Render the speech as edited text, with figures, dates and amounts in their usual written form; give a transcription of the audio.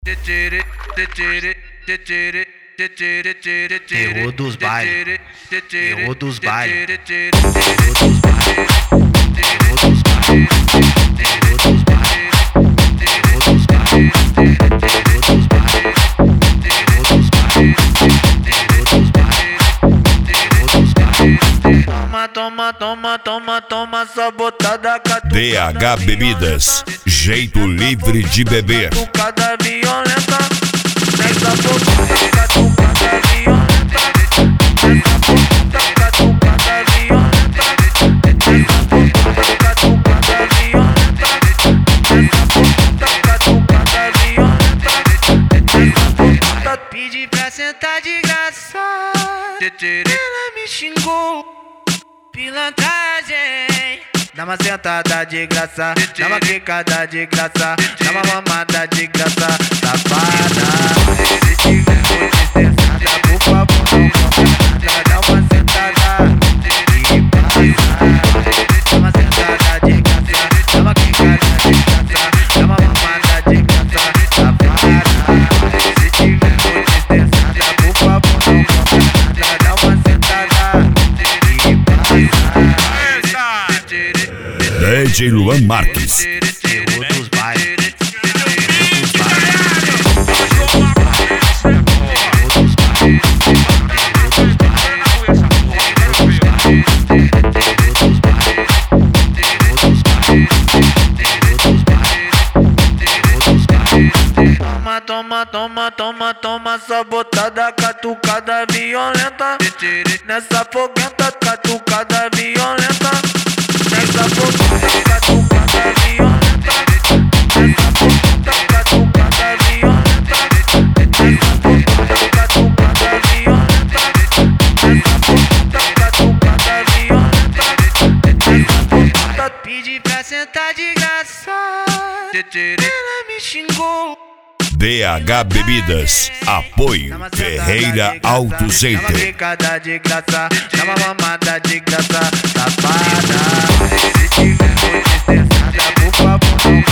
Terror dos bailes, terror dos bailes, toma essa botada DH Bebidas, jeito livre de beber. catucada violenta, nessa botada catucada violenta, nessa botada catucada violenta, nessa botada catucada violenta, nessa botada catucada violenta, nessa botada pedi pra sentar de graça, ela me xingou. Pilantragem, dá uma sentada de graça, dá uma quicada de graça, dá uma mamada de graça, safada. Se tiver muito estressada, por favor não compra nada, dá uma sentada e passa. Dá uma sentada de graça, dá uma quicada de graça, dá uma mamada de graça, safada. Se tiver muito estressada, por favor não compra nada, dá uma sentada. DJ Luan Marques. Terror dos bailes, toma essa botada catucada violenta, nessa foguenta catucada violenta, nessa foguenta catucada violenta, nessa foguenta catucada violenta, nessa foguenta catucada violenta, nessa foguenta catucada violenta, nessa foguenta pedi pra sentar de graça, ela me xingou. DH Bebidas, apoio Ferreira Auto Dá uma Center. quicada de graça, dá uma mamada de graça, safada. Se tiver muito estressada, por favor não